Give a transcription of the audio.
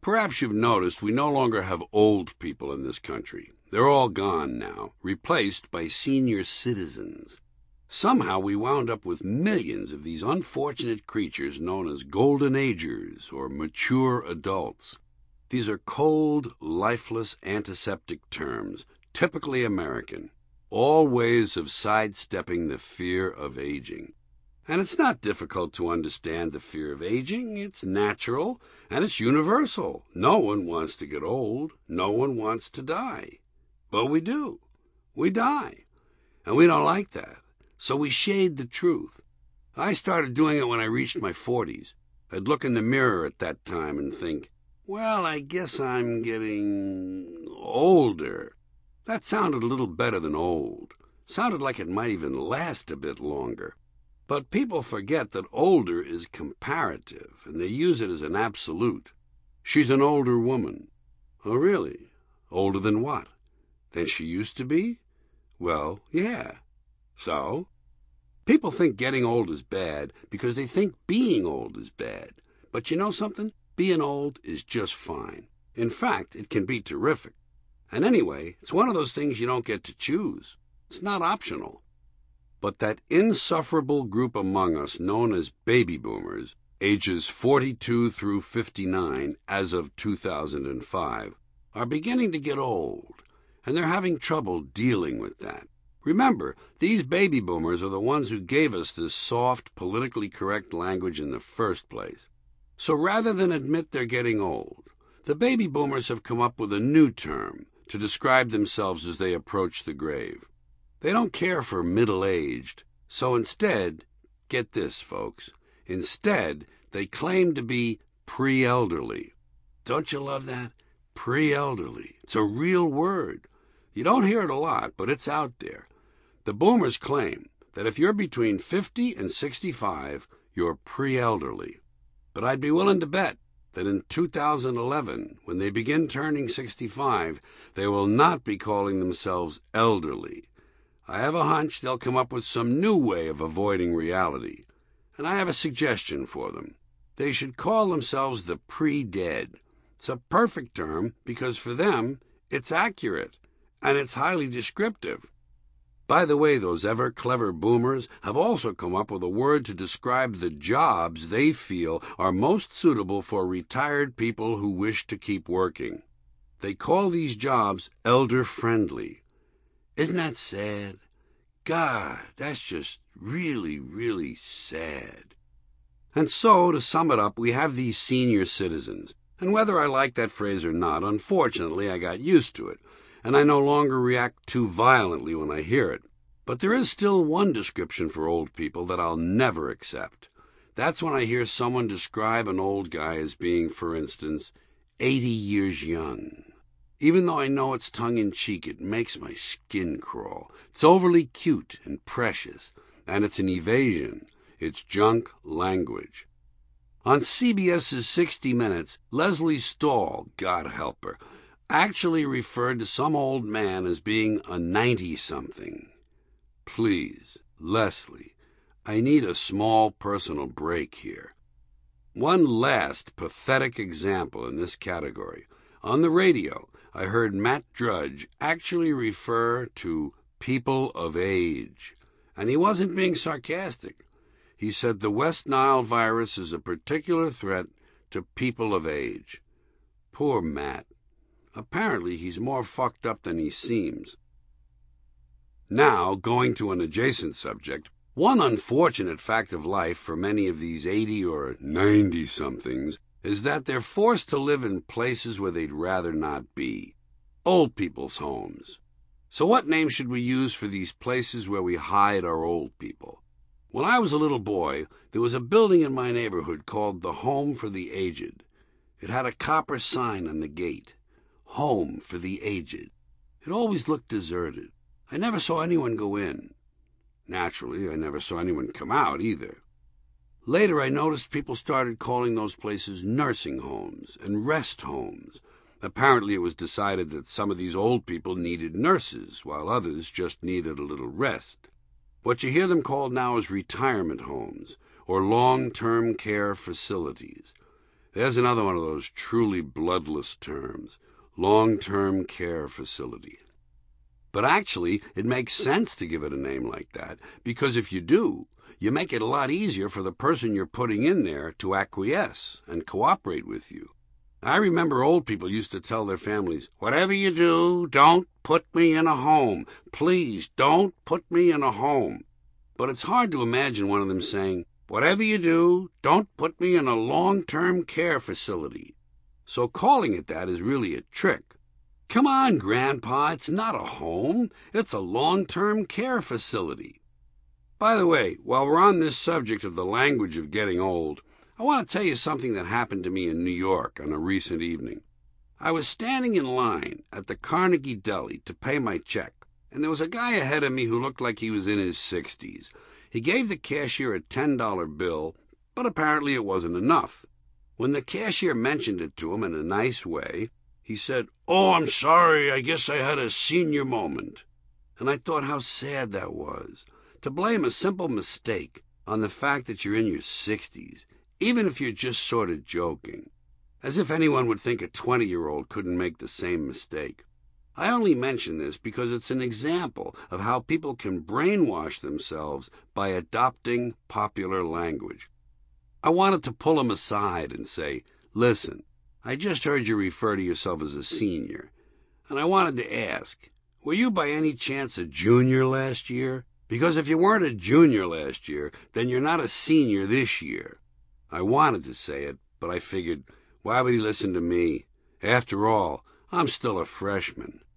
Perhaps you've noticed we no longer have old people in this country. They're all gone now, replaced by senior citizens. Somehow we wound up with millions of these unfortunate creatures known as golden agers or mature adults. These are cold, lifeless, antiseptic terms, typically American, all ways of sidestepping the fear of aging. And it's not difficult to understand the fear of aging. It's natural, and it's universal. No one wants to get old. No one wants to die. But we do. We die. And we don't like that. So we shade the truth. I started doing it when I reached my 40s. I'd look in the mirror at that time and think, well, I guess I'm getting older. That sounded a little better than old. Sounded like it might even last a bit longer. But people forget that older is comparative, and they use it as an absolute. She's an older woman. Oh, really? Older than what? Than she used to be? Well, yeah. So? People think getting old is bad because they think being old is bad. But you know something? Being old is just fine. In fact, it can be terrific. And anyway, it's one of those things you don't get to choose. It's not optional. But that insufferable group among us known as baby boomers, ages 42 through 59 as of 2005, are beginning to get old, and they're having trouble dealing with that. Remember, these baby boomers are the ones who gave us this soft, politically correct language in the first place. So rather than admit they're getting old, the baby boomers have come up with a new term to describe themselves as they approach the grave. They don't care for middle-aged, so instead, get this, folks, instead they claim to be pre-elderly. Don't you love that? Pre-elderly. It's a real word. You don't hear it a lot, but it's out there. The boomers claim that if you're between 50 and 65, you're pre-elderly. But I'd be willing to bet that in 2011, when they begin turning 65, they will not be calling themselves elderly. I have a hunch they'll come up with some new way of avoiding reality, and I have a suggestion for them. They should call themselves the pre-dead. It's a perfect term because for them, it's accurate, and it's highly descriptive. By the way, those ever-clever boomers have also come up with a word to describe the jobs they feel are most suitable for retired people who wish to keep working. They call these jobs elder-friendly. Isn't that sad? God, that's just really, really sad. And so, to sum it up, we have these senior citizens. And whether I like that phrase or not, unfortunately, I got used to it, and I no longer react too violently when I hear it. But there is still one description for old people that I'll never accept. That's when I hear someone describe an old guy as being, for instance, 80 years young. Even though I know it's tongue-in-cheek, it makes my skin crawl. It's overly cute and precious, and it's an evasion. It's junk language. On CBS's 60 Minutes, Leslie Stahl, God help her, actually referred to some old man as being a 90-something. Please, Leslie, I need a small personal break here. One last pathetic example in this category. On the radio, I heard Matt Drudge actually refer to people of age. And he wasn't being sarcastic. He said the West Nile virus is a particular threat to people of age. Poor Matt. Apparently he's more fucked up than he seems. Now, going to an adjacent subject, one unfortunate fact of life for many of these 80 or 90-somethings is that they're forced to live in places where they'd rather not be. Old people's homes. So what name should we use for these places where we hide our old people? When I was a little boy, there was a building in my neighborhood called the Home for the Aged. It had a copper sign on the gate. Home for the Aged. It always looked deserted. I never saw anyone go in. Naturally, I never saw anyone come out either. Later, I noticed people started calling those places nursing homes and rest homes. Apparently, it was decided that some of these old people needed nurses, while others just needed a little rest. What you hear them called now is retirement homes, or long-term care facilities. There's another one of those truly bloodless terms, long-term care facility. But actually, it makes sense to give it a name like that, because if you do, you make it a lot easier for the person you're putting in there to acquiesce and cooperate with you. I remember old people used to tell their families, "Whatever you do, don't put me in a home. Please don't put me in a home." But it's hard to imagine one of them saying, "Whatever you do, don't put me in a long-term care facility." So calling it that is really a trick. Come on, Grandpa, it's not a home. It's a long-term care facility. By the way, while we're on this subject of the language of getting old, I want to tell you something that happened to me in New York on a recent evening. I was standing in line at the Carnegie Deli to pay my check, and there was a guy ahead of me who looked like he was in his 60s. He gave the cashier a $10 bill, but apparently it wasn't enough. When the cashier mentioned it to him in a nice way, he said, "Oh, I'm sorry, I guess I had a senior moment." And I thought how sad that was, to blame a simple mistake on the fact that you're in your 60s, even if you're just sort of joking. As if anyone would think a 20-year-old couldn't make the same mistake. I only mention this because it's an example of how people can brainwash themselves by adopting popular language. I wanted to pull him aside and say, "Listen, I just heard you refer to yourself as a senior, and I wanted to ask, were you by any chance a junior last year? Because if you weren't a junior last year, then you're not a senior this year." I wanted to say it, but I figured, why would he listen to me? After all, I'm still a freshman.